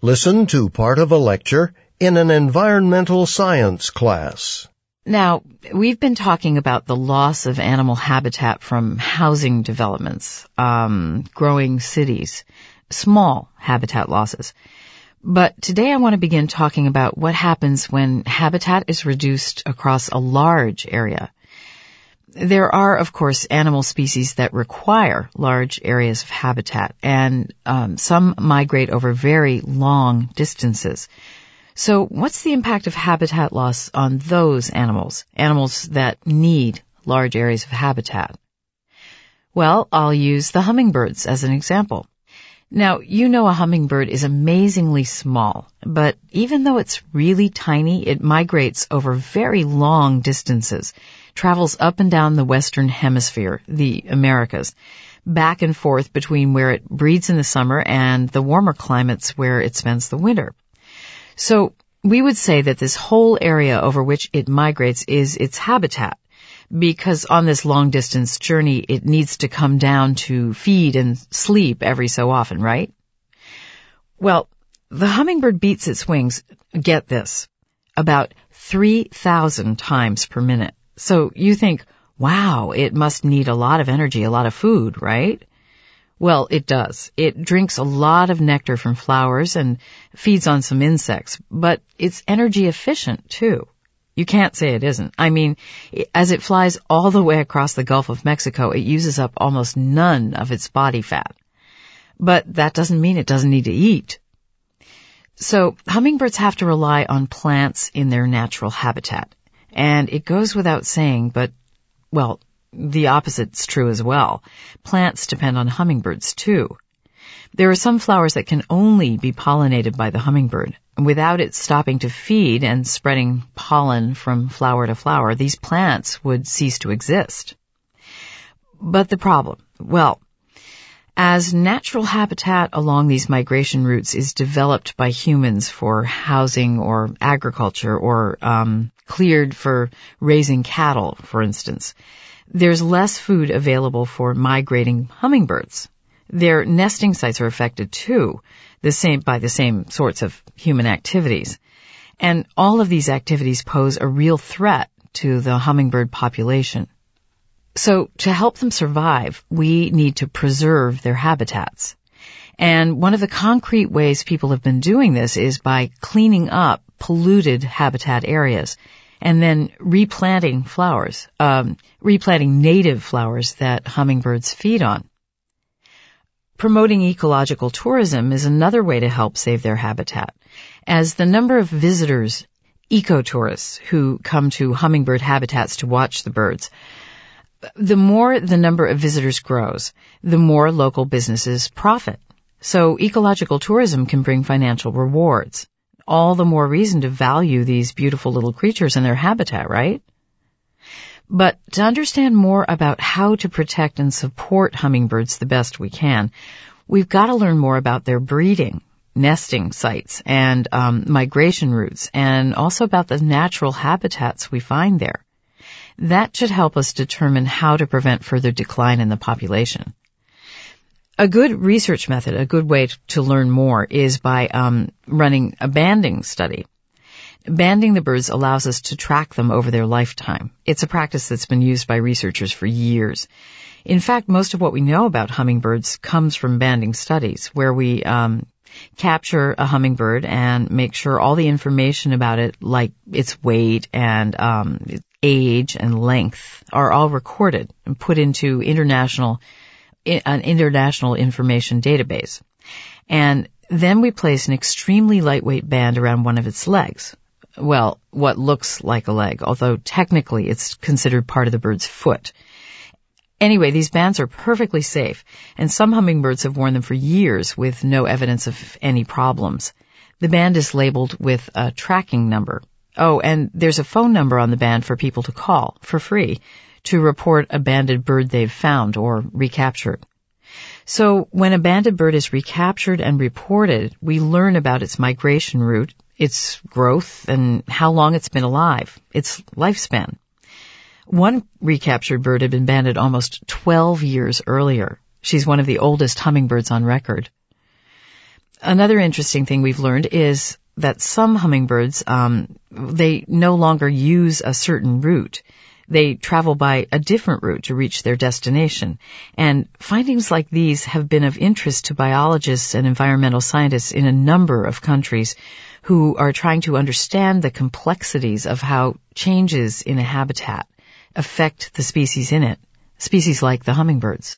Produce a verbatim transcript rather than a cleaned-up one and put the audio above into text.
Listen to part of a lecture in an environmental science class. Now, we've been talking about the loss of animal habitat from housing developments, um, growing cities, small habitat losses. But today I want to begin talking about what happens when habitat is reduced across a large area. There are, of course, animal species that require large areas of habitat, and um, some migrate over very long distances. So what's the impact of habitat loss on those animals, animals that need large areas of habitat? Well, I'll use the hummingbirds as an example. Now, you know a hummingbird is amazingly small, but even though it's really tiny, it migrates over very long distances, travels up and down the Western Hemisphere, the Americas, back and forth between where it breeds in the summer and the warmer climates where it spends the winter. So we would say that this whole area over which it migrates is its habitat, because on this long-distance journey, it needs to come down to feed and sleep every so often, right? Well, the hummingbird beats its wings, get this, about three thousand times per minute. So you think, wow, it must need a lot of energy, a lot of food, right? Well, it does. It drinks a lot of nectar from flowers and feeds on some insects, but it's energy efficient too. You can't say it isn't. I mean, as it flies all the way across the Gulf of Mexico, it uses up almost none of its body fat. But that doesn't mean it doesn't need to eat. So hummingbirds have to rely on plants in their natural habitat. And it goes without saying, but, well, the opposite's true as well. Plants depend on hummingbirds too. There are some flowers that can only be pollinated by the hummingbird. Without it stopping to feed and spreading pollen from flower to flower, these plants would cease to exist. But the problem, well, as natural habitat along these migration routes is developed by humans for housing or agriculture or um, cleared for raising cattle, for instance, there's less food available for migrating hummingbirds. Their nesting sites are affected too, the same by the same sorts of human activities. And all of these activities pose a real threat to the hummingbird population. So to help them survive, we need to preserve their habitats. And one of the concrete ways people have been doing this is by cleaning up polluted habitat areas and then replanting flowers, um, replanting native flowers that hummingbirds feed on. Promoting ecological tourism is another way to help save their habitat, as the number of visitors, ecotourists, who come to hummingbird habitats to watch the birds, the more the number of visitors grows, the more local businesses profit. So ecological tourism can bring financial rewards. All the more reason to value these beautiful little creatures in their habitat, right? But to understand more about how to protect and support hummingbirds the best we can, we've got to learn more about their breeding, nesting sites, and um, migration routes, and also about the natural habitats we find there. That should help us determine how to prevent further decline in the population. A good research method, a good way to learn more, is by um, running a banding study. Banding the birds allows us to track them over their lifetime. It's a practice that's been used by researchers for years. In fact, most of what we know about hummingbirds comes from banding studies, where we um, capture a hummingbird and make sure all the information about it, like its weight and um, age and length, are all recorded and put into international an international information database. And then we place an extremely lightweight band around one of its legs. Well, what looks like a leg, although technically it's considered part of the bird's foot. Anyway, these bands are perfectly safe, and some hummingbirds have worn them for years with no evidence of any problems. The band is labeled with a tracking number. Oh, and there's a phone number on the band for people to call, for free, to report a banded bird they've found or recaptured. So when a banded bird is recaptured and reported, we learn about its migration route, its growth, and how long it's been alive, its lifespan. One recaptured bird had been banded almost twelve years earlier. She's one of the oldest hummingbirds on record. Another interesting thing we've learned is that some hummingbirds, um, they no longer use a certain route. They travel by a different route to reach their destination. And findings like these have been of interest to biologists and environmental scientists in a number of countries who are trying to understand the complexities of how changes in a habitat affect the species in it, species like the hummingbirds.